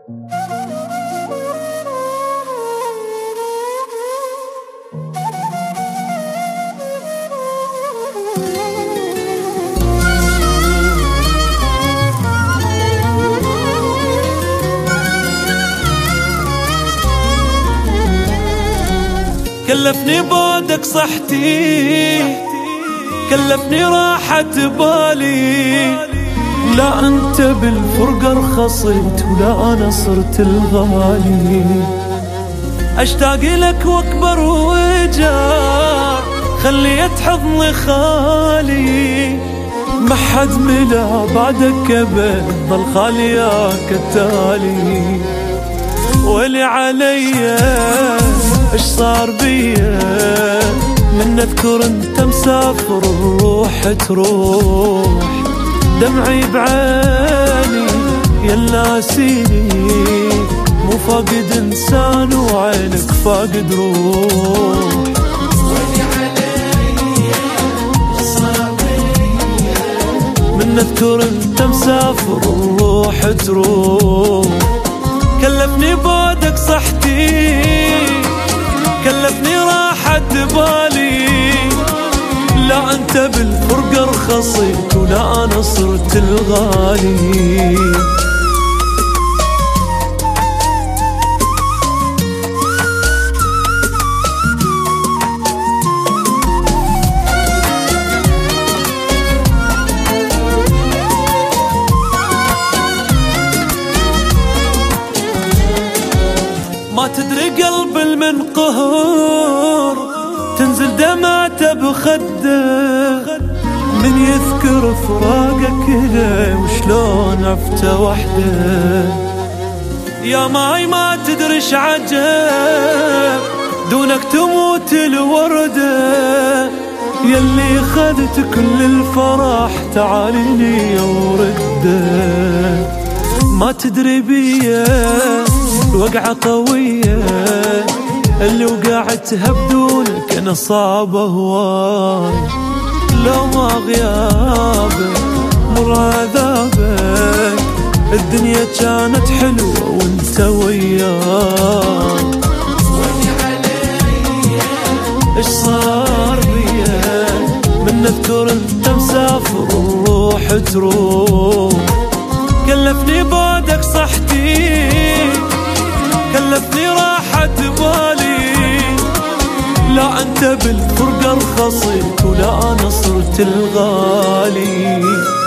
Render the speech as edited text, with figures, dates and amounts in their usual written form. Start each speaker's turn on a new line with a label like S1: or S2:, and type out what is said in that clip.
S1: كلفني بعدك صحتي، كلفني راحة بالي. لا أنت بالفرقة رخصت ولا أنا صرت الغالي. أشتاق لك وأكبر وجار، خليت حضني خالي. ما حد ملا بعدك أبد، ظل خالياك التالي. ويلي عليا ايش صار بيا، من اذكر انت مسافر الروح تروح. دمعي بعيني يا ناسيني، مو فاقد انسان وعينك فاقد روح. ويلي عليا ايش صار بيا، من اذكر انت مسافر الروح تروح. كلفني بعدك صحتي، كلفني راحة بالي. لا أنت بالفرقة رخصت ولا أنا صرت الغالي. ما تدري قلب المنقهر، تنزل دمعته بخده. من يذكر فراقك له وشلون عفته وحده. يا ماي ما تدري ايش عجب، دونك تموت الوردة. يلي خذت كل الفرح تعاليني ورده. ما تدري بيا الوقعة قوية، اللي وقعتها بدونك انا صعبة هواي. لو ما غيابك مر عذابك، الدنيا كانت حلوة وانت وياي. ويلي عليا ايش صار بيا، من اذكر انت مسافر الروح تروح. كلفني بعدك صحتي، كلفني راحة بالي. لا أنت بالفرقة رخصت ولا أنا صرت الغالي.